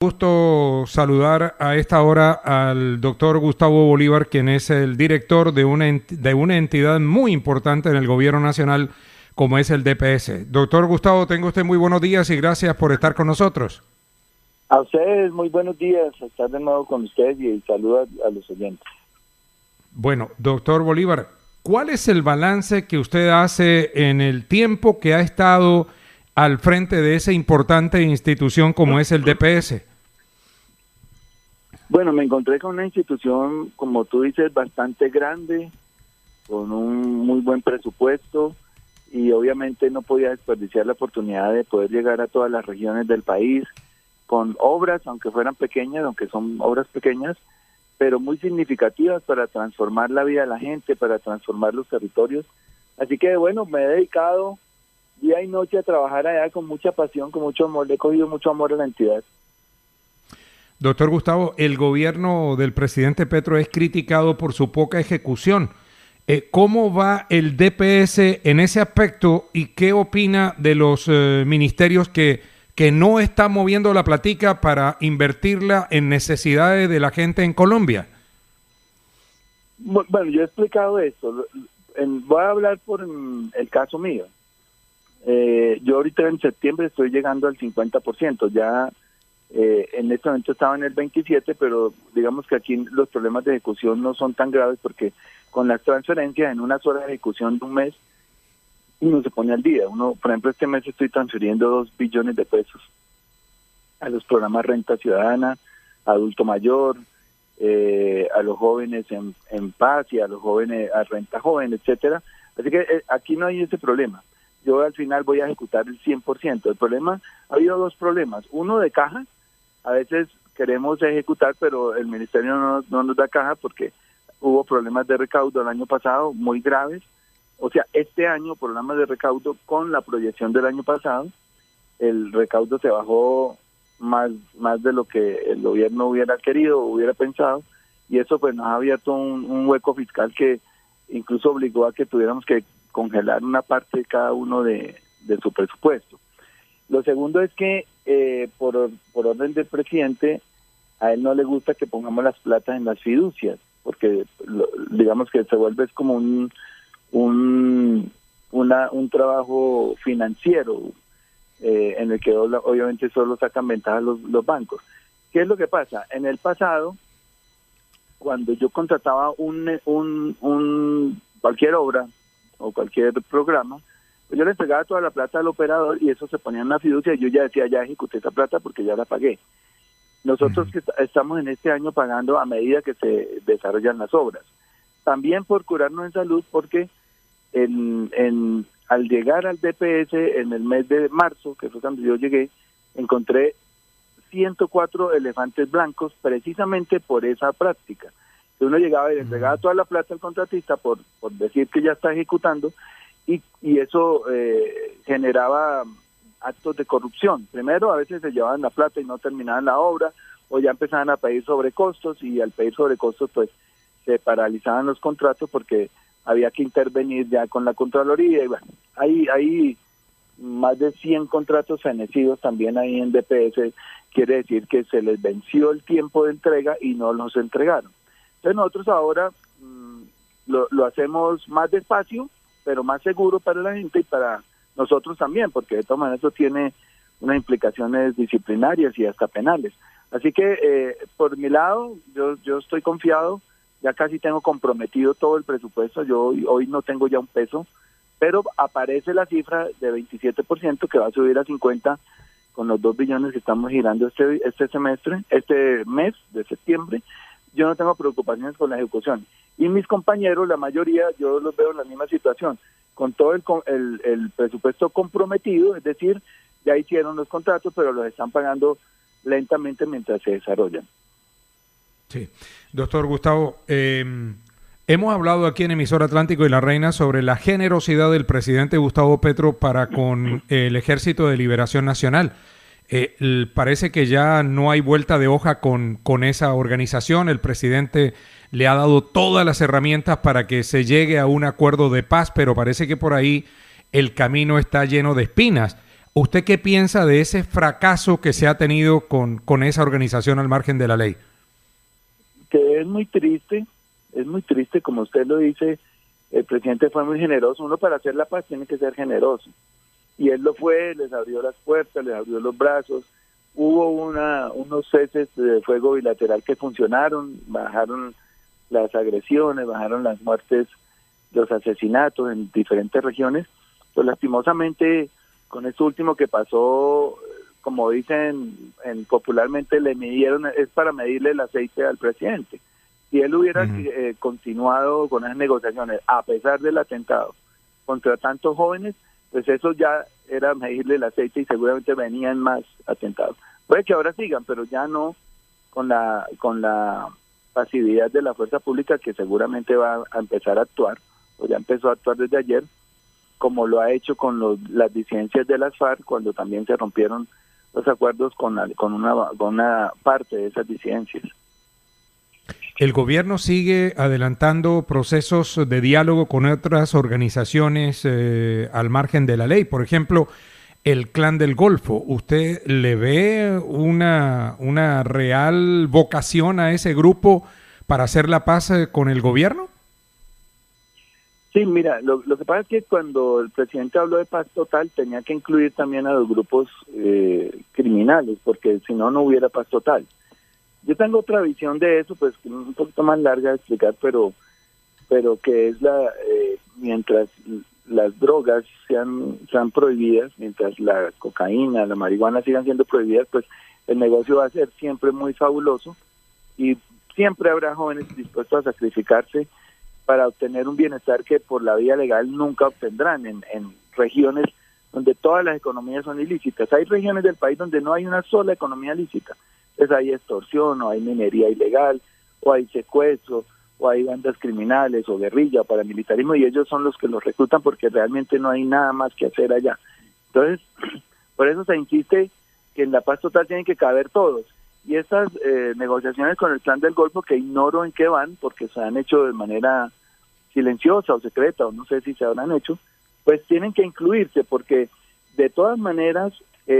Gusto saludar a esta hora al doctor Gustavo Bolívar, quien es el director de una entidad muy importante en el gobierno nacional, como es el DPS. Doctor Gustavo, tenga usted muy buenos días y gracias por estar con nosotros. A ustedes, muy buenos días, estar de nuevo con ustedes y saludos a los oyentes. Bueno, doctor Bolívar, ¿cuál es el balance que usted hace en el tiempo que ha estado al frente de esa importante institución como es el DPS? Bueno, me encontré con una institución, como tú dices, bastante grande, con un muy buen presupuesto y obviamente no podía desperdiciar la oportunidad de poder llegar a todas las regiones del país con obras, aunque fueran pequeñas, aunque son obras pequeñas, pero muy significativas para transformar la vida de la gente, para transformar los territorios. Así que bueno, me he dedicado día y noche a trabajar allá con mucha pasión, con mucho amor, le he cogido mucho amor a la entidad. Doctor Gustavo, el gobierno del presidente Petro es criticado por su poca ejecución. ¿Cómo va el DPS en ese aspecto y qué opina de los ministerios que no están moviendo la platica para invertirla en necesidades de la gente en Colombia? Bueno, yo he explicado esto. Voy a hablar por el caso mío. Yo ahorita en septiembre estoy llegando al 50%. Ya en este momento estaba en el 27%, pero digamos que aquí los problemas de ejecución no son tan graves porque con las transferencias en una sola ejecución de un mes uno se pone al día. Por ejemplo, este mes estoy transfiriendo 2 billones de pesos a los programas Renta Ciudadana, Adulto Mayor, a los jóvenes en paz y a los jóvenes a Renta Joven, etcétera. Así que aquí no hay ese problema. Yo al final voy a ejecutar el 100%. El problema, ha habido 2 problemas. Uno de caja, a veces queremos ejecutar, pero el ministerio no nos da caja porque hubo problemas de recaudo el año pasado muy graves. O sea, este año problemas de recaudo con la proyección del año pasado. El recaudo se bajó más de lo que el gobierno hubiera querido o hubiera pensado, y eso pues nos ha abierto un hueco fiscal que incluso obligó a que tuviéramos que congelar una parte de cada uno de su presupuesto. Lo segundo es que por orden del presidente, a él no le gusta que pongamos las platas en las fiducias, porque digamos que se vuelve como un trabajo financiero en el que obviamente solo sacan ventaja los bancos. ¿Qué es lo que pasa? En el pasado, cuando yo contrataba cualquier obra o cualquier programa, pues yo le entregaba toda la plata al operador y eso se ponía en una fiducia y yo ya decía, ya ejecuté esa plata porque ya la pagué. Nosotros que estamos en este año pagando a medida que se desarrollan las obras. También por curarnos en salud, porque al llegar al DPS en el mes de marzo, que fue cuando yo llegué, encontré 104 elefantes blancos precisamente por esa práctica. Uno llegaba y le entregaba toda la plata al contratista por decir que ya está ejecutando y eso generaba actos de corrupción. Primero, a veces se llevaban la plata y no terminaban la obra, o ya empezaban a pedir sobrecostos y al pedir sobrecostos pues se paralizaban los contratos porque había que intervenir ya con la Contraloría y bueno, hay más de 100 contratos fenecidos también ahí en DPS, quiere decir que se les venció el tiempo de entrega y no los entregaron. Entonces nosotros ahora lo hacemos más despacio, pero más seguro para la gente y para nosotros también, porque de todas maneras eso tiene unas implicaciones disciplinarias y hasta penales. Así que por mi lado, yo estoy confiado, ya casi tengo comprometido todo el presupuesto, yo hoy no tengo ya un peso, pero aparece la cifra de 27% que va a subir a 50% con los 2 billones que estamos girando este mes de septiembre. Yo no tengo preocupaciones con la ejecución. Y mis compañeros, la mayoría, yo los veo en la misma situación, con todo el presupuesto comprometido, es decir, ya hicieron los contratos, pero los están pagando lentamente mientras se desarrollan. Sí. Doctor Gustavo, hemos hablado aquí en Emisora Atlántico y La Reina sobre la generosidad del presidente Gustavo Petro para con el Ejército de Liberación Nacional. Parece que ya no hay vuelta de hoja con esa organización. El presidente le ha dado todas las herramientas para que se llegue a un acuerdo de paz, pero parece que por ahí el camino está lleno de espinas. ¿Usted qué piensa de ese fracaso que se ha tenido con esa organización al margen de la ley? Que es muy triste, como usted lo dice. El presidente fue muy generoso. Uno, para hacer la paz tiene que ser generoso. Y él lo fue, les abrió las puertas, les abrió los brazos. Hubo unos ceses de fuego bilateral que funcionaron, bajaron las agresiones, bajaron las muertes, los asesinatos en diferentes regiones. Pues lastimosamente, con esto último que pasó, como dicen popularmente, le midieron, es para medirle el aceite al presidente. Si él hubiera continuado con las negociaciones, a pesar del atentado, contra tantos jóvenes, pues eso ya era medirle el aceite y seguramente venían más atentados. Puede que ahora sigan, pero ya no con la pasividad de la fuerza pública, que seguramente va a empezar a actuar, o ya empezó a actuar desde ayer, como lo ha hecho con las disidencias de las FARC, cuando también se rompieron los acuerdos con una parte de esas disidencias. ¿El gobierno sigue adelantando procesos de diálogo con otras organizaciones al margen de la ley? Por ejemplo, el Clan del Golfo. ¿Usted le ve una real vocación a ese grupo para hacer la paz con el gobierno? Sí, mira, lo que pasa es que cuando el presidente habló de paz total tenía que incluir también a los grupos criminales, porque si no, no hubiera paz total. Yo tengo otra visión de eso, pues un poquito más larga de explicar, pero que es mientras las drogas sean prohibidas, mientras la cocaína, la marihuana sigan siendo prohibidas, pues el negocio va a ser siempre muy fabuloso y siempre habrá jóvenes dispuestos a sacrificarse para obtener un bienestar que por la vía legal nunca obtendrán en regiones donde todas las economías son ilícitas. Hay regiones del país donde no hay una sola economía lícita. Entonces hay extorsión, o hay minería ilegal, o hay secuestro, o hay bandas criminales, o guerrilla, o paramilitarismo, y ellos son los que los reclutan porque realmente no hay nada más que hacer allá. Entonces, por eso se insiste que en la paz total tienen que caber todos. Y estas negociaciones con el Clan del Golfo, que ignoro en qué van, porque se han hecho de manera silenciosa o secreta, o no sé si se habrán hecho, pues tienen que incluirse, porque de todas maneras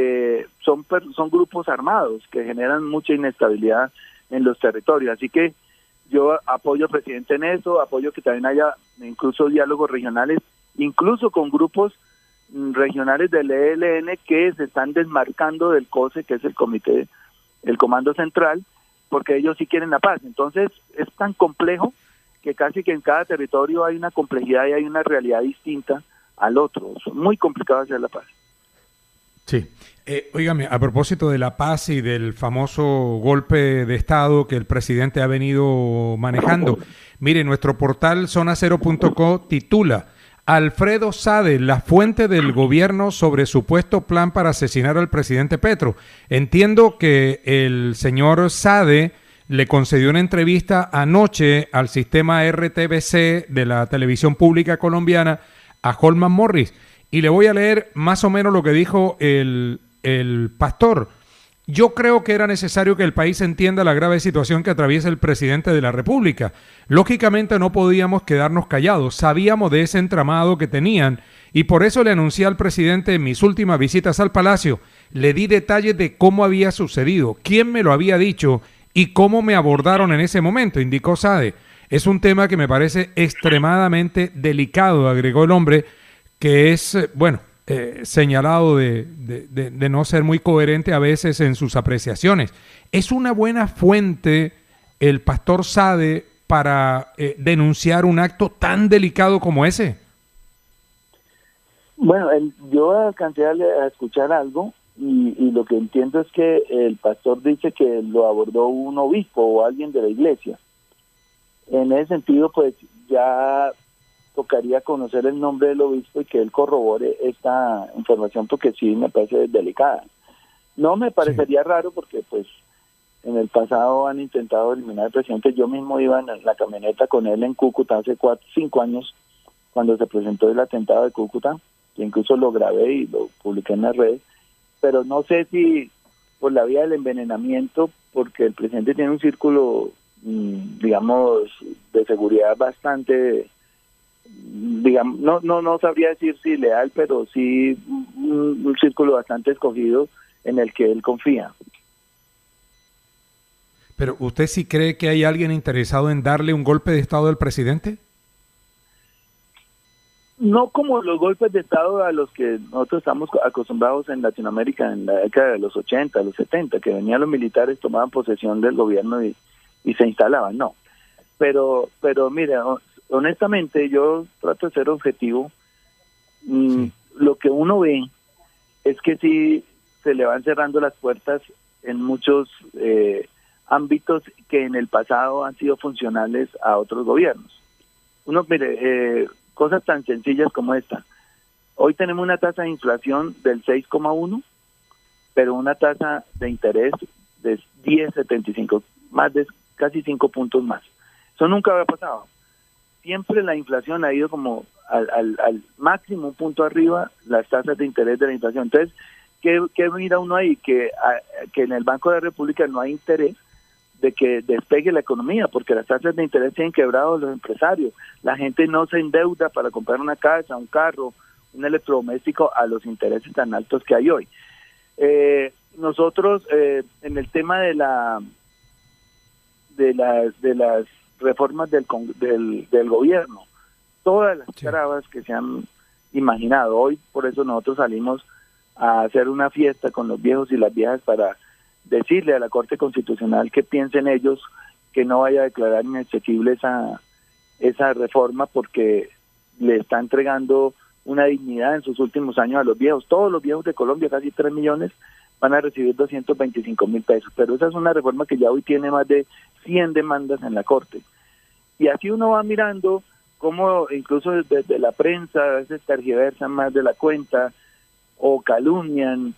son grupos armados que generan mucha inestabilidad en los territorios. Así que yo apoyo al presidente en eso, apoyo que también haya incluso diálogos regionales, incluso con grupos regionales del ELN que se están desmarcando del COSE, que es el Comando Central, porque ellos sí quieren la paz. Entonces es tan complejo que casi que en cada territorio hay una complejidad y hay una realidad distinta al otro. Es muy complicado hacer la paz. Sí. Óigame, a propósito de la paz y del famoso golpe de Estado que el presidente ha venido manejando, mire, nuestro portal zonacero.co titula: Alfredo Sade, la fuente del gobierno sobre supuesto plan para asesinar al presidente Petro. Entiendo que el señor Sade le concedió una entrevista anoche al sistema RTBC de la televisión pública colombiana a Holman Morris. Y le voy a leer más o menos lo que dijo el pastor. Yo creo que era necesario que el país entienda la grave situación que atraviesa el presidente de la República. Lógicamente no podíamos quedarnos callados. Sabíamos de ese entramado que tenían y por eso le anuncié al presidente en mis últimas visitas al Palacio. Le di detalles de cómo había sucedido, quién me lo había dicho y cómo me abordaron en ese momento, indicó Sade. Es un tema que me parece extremadamente delicado, agregó el hombre, que es, señalado de no ser muy coherente a veces en sus apreciaciones. ¿Es una buena fuente el pastor Sade para denunciar un acto tan delicado como ese? Bueno, yo alcancé a escuchar algo y lo que entiendo es que el pastor dice que lo abordó un obispo o alguien de la iglesia. En ese sentido, pues ya tocaría conocer el nombre del obispo y que él corrobore esta información, porque sí me parece delicada. No me parecería raro porque pues en el pasado han intentado eliminar al presidente. Yo mismo iba en la camioneta con él en Cúcuta hace 5 años cuando se presentó el atentado de Cúcuta, que incluso lo grabé y lo publiqué en las redes, pero no sé si por la vía del envenenamiento, porque el presidente tiene un círculo digamos de seguridad bastante digamos, no sabría decir si leal, pero sí un círculo bastante escogido en el que él confía. Pero ¿usted sí cree que hay alguien interesado en darle un golpe de estado al presidente? No como los golpes de estado a los que nosotros estamos acostumbrados en Latinoamérica en la década de los 80, los 70, que venían los militares, tomaban posesión del gobierno y se instalaban, no. Pero mire, honestamente yo trato de ser objetivo. Sí. Lo que uno ve es que sí se le van cerrando las puertas en muchos ámbitos que en el pasado han sido funcionales a otros gobiernos. Uno, mire, cosas tan sencillas como esta. Hoy tenemos una tasa de inflación del 6,1, pero una tasa de interés de 10,75, más de casi 5 puntos más. Eso nunca había pasado. Siempre la inflación ha ido como al máximo, un punto arriba, las tasas de interés de la inflación. Entonces, ¿qué mira uno ahí? Que en el Banco de la República no hay interés de que despegue la economía, porque las tasas de interés tienen quebrados los empresarios. La gente no se endeuda para comprar una casa, un carro, un electrodoméstico a los intereses tan altos que hay hoy. Nosotros, en el tema de las reformas del gobierno, todas las trabas que se han imaginado, hoy por eso nosotros salimos a hacer una fiesta con los viejos y las viejas para decirle a la Corte Constitucional que piensen ellos que no vaya a declarar inaccesible esa reforma, porque le está entregando una dignidad en sus últimos años a los viejos. Todos los viejos de Colombia, casi 3 millones, van a recibir 225.000 pesos, pero esa es una reforma que ya hoy tiene más de 100 demandas en la Corte. Y así uno va mirando cómo incluso desde la prensa a veces tergiversan más de la cuenta o calumnian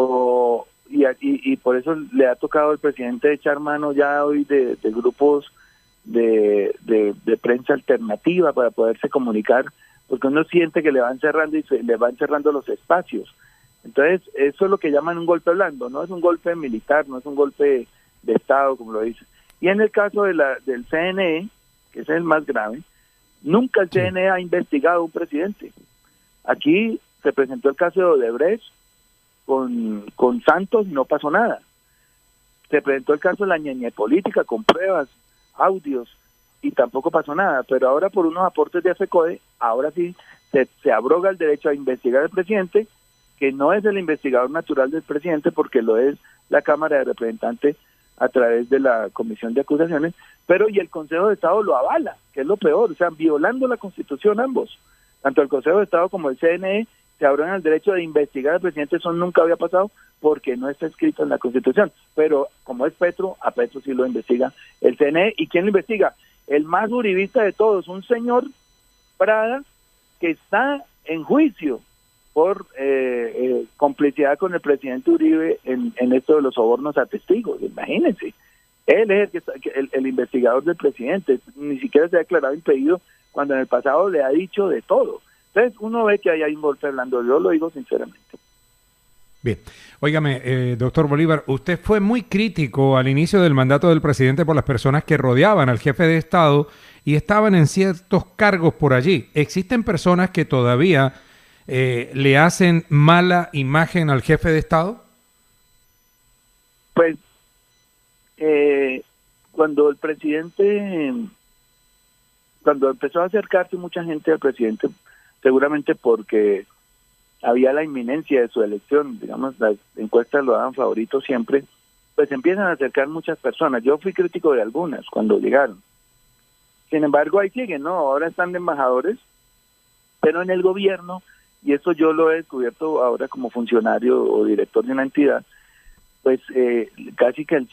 y por eso le ha tocado al presidente echar mano ya hoy de grupos de prensa alternativa para poderse comunicar, porque uno siente que le van cerrando y le van cerrando los espacios. Entonces, eso es lo que llaman un golpe blando, no es un golpe militar, no es un golpe de Estado, como lo dice. Y en el caso del CNE, que es el más grave, nunca el CNE ha investigado a un presidente. Aquí se presentó el caso de Odebrecht con Santos y no pasó nada. Se presentó el caso de la ñeñe política con pruebas, audios, y tampoco pasó nada. Pero ahora, por unos aportes de FECODE, ahora sí se abroga el derecho a investigar al presidente, que no es el investigador natural del presidente, porque lo es la Cámara de Representantes a través de la Comisión de Acusaciones, pero y el Consejo de Estado lo avala, que es lo peor, o sea, violando la Constitución ambos. Tanto el Consejo de Estado como el CNE se abrogan el derecho de investigar al presidente. Eso nunca había pasado porque no está escrito en la Constitución. Pero como es Petro, a Petro sí lo investiga el CNE. ¿Y quién lo investiga? El más uribista de todos, un señor Prada, que está en juicio por complicidad con el presidente Uribe en esto de los sobornos a testigos. Imagínense, él es el investigador del presidente, ni siquiera se ha declarado impedido cuando en el pasado le ha dicho de todo. Entonces uno ve que ahí hay un golpe blando, yo lo digo sinceramente. Bien, óigame, doctor Bolívar, usted fue muy crítico al inicio del mandato del presidente por las personas que rodeaban al jefe de Estado y estaban en ciertos cargos por allí. ¿Existen personas que todavía le hacen mala imagen al jefe de Estado? Pues cuando el presidente, cuando empezó a acercarse mucha gente al presidente, seguramente porque había la inminencia de su elección, digamos, las encuestas lo daban favorito siempre, pues empiezan a acercar muchas personas. Yo fui crítico de algunas cuando llegaron. Sin embargo, ahí siguen, ¿no? Ahora están de embajadores, pero en el gobierno, y eso yo lo he descubierto ahora como funcionario o director de una entidad, pues casi que el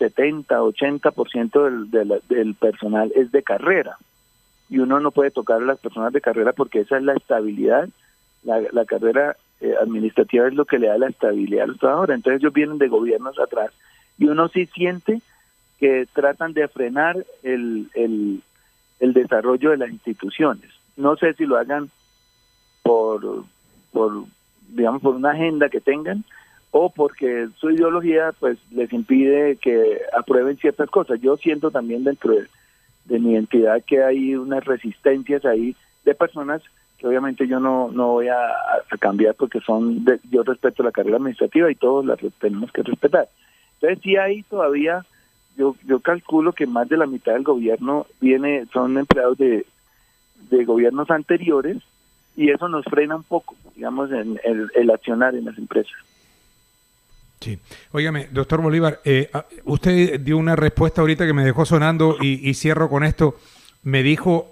70-80% del personal es de carrera. Y uno no puede tocar a las personas de carrera porque esa es la estabilidad. La carrera administrativa es lo que le da la estabilidad a los trabajadores. Entonces ellos vienen de gobiernos atrás y uno sí siente que tratan de frenar el desarrollo de las instituciones. No sé si lo hagan por una agenda que tengan o porque su ideología pues les impide que aprueben ciertas cosas. Yo siento también dentro de mi entidad que hay unas resistencias ahí de personas que obviamente yo no voy a cambiar porque yo respeto la carrera administrativa y todos la tenemos que respetar. Entonces sí hay todavía, yo calculo que más de la mitad del gobierno son empleados de gobiernos anteriores, y eso nos frena un poco, digamos, en el accionar en las empresas. Sí. Óigame, doctor Bolívar, usted dio una respuesta ahorita que me dejó sonando y cierro con esto. Me dijo,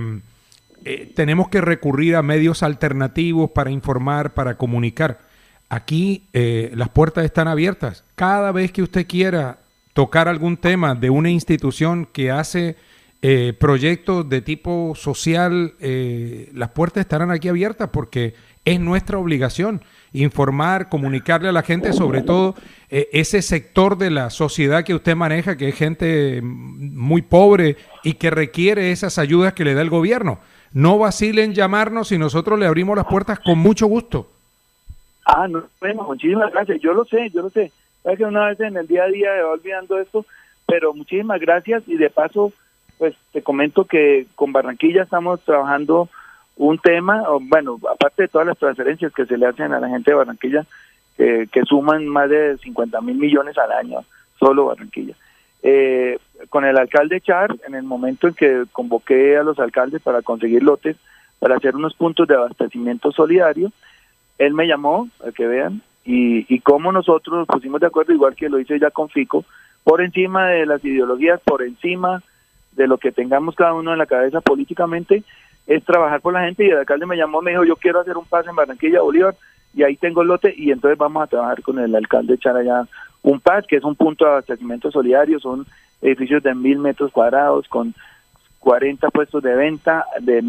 tenemos que recurrir a medios alternativos para informar, para comunicar. Aquí las puertas están abiertas. Cada vez que usted quiera tocar algún tema de una institución que hace proyectos de tipo social, las puertas estarán aquí abiertas porque es nuestra obligación informar, comunicarle a la gente, sobre todo ese sector de la sociedad que usted maneja, que es gente muy pobre y que requiere esas ayudas que le da el gobierno. No vacilen en llamarnos y nosotros le abrimos las puertas con mucho gusto. No, bueno, muchísimas gracias. Yo lo sé. Sabes que una vez en el día a día me va olvidando esto, pero muchísimas gracias, y de paso pues te comento que con Barranquilla estamos trabajando un tema, bueno, aparte de todas las transferencias que se le hacen a la gente de Barranquilla, que suman más de 50.000 millones al año, solo Barranquilla. Con el alcalde Char, en el momento en que convoqué a los alcaldes para conseguir lotes, para hacer unos puntos de abastecimiento solidario, él me llamó, para que vean, y como nosotros nos pusimos de acuerdo, igual que lo hice ya con Fico, por encima de las ideologías, por encima de lo que tengamos cada uno en la cabeza políticamente, es trabajar por la gente. Y el alcalde me llamó, me dijo, yo quiero hacer un pase en Barranquilla, Bolívar, y ahí tengo el lote, y entonces vamos a trabajar con el alcalde, echar allá un PAS, que es un punto de abastecimiento solidario, son edificios de 1.000 metros cuadrados, con 40 puestos de venta,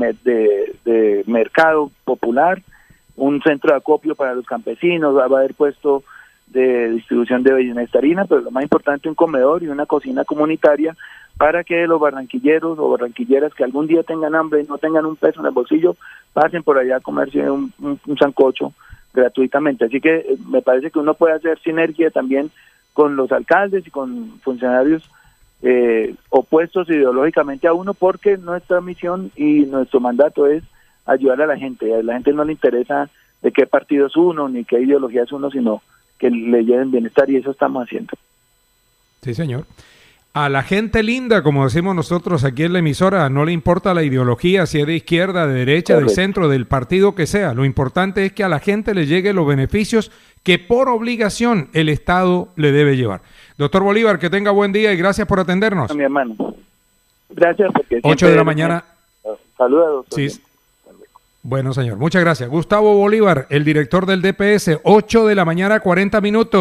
de mercado popular, un centro de acopio para los campesinos, va a haber puesto de distribución de bienestarina, pero lo más importante, un comedor y una cocina comunitaria para que los barranquilleros o barranquilleras que algún día tengan hambre y no tengan un peso en el bolsillo, pasen por allá a comerse un sancocho gratuitamente. Así que me parece que uno puede hacer sinergia también con los alcaldes y con funcionarios opuestos ideológicamente a uno, porque nuestra misión y nuestro mandato es ayudar a la gente. A la gente no le interesa de qué partido es uno ni qué ideología es uno, sino que le lleven bienestar, y eso estamos haciendo. Sí, señor. A la gente linda, como decimos nosotros aquí en la emisora, no le importa la ideología, si es de izquierda, de derecha, de centro, del partido que sea. Lo importante es que a la gente le lleguen los beneficios que por obligación el Estado le debe llevar. Doctor Bolívar, que tenga buen día y gracias por atendernos. A mi hermano. Gracias. Porque 8 de la mañana. Saludos, doctor. Sí. Bueno, señor, muchas gracias. Gustavo Bolívar, el director del DPS, 8 de la mañana, 40 minutos.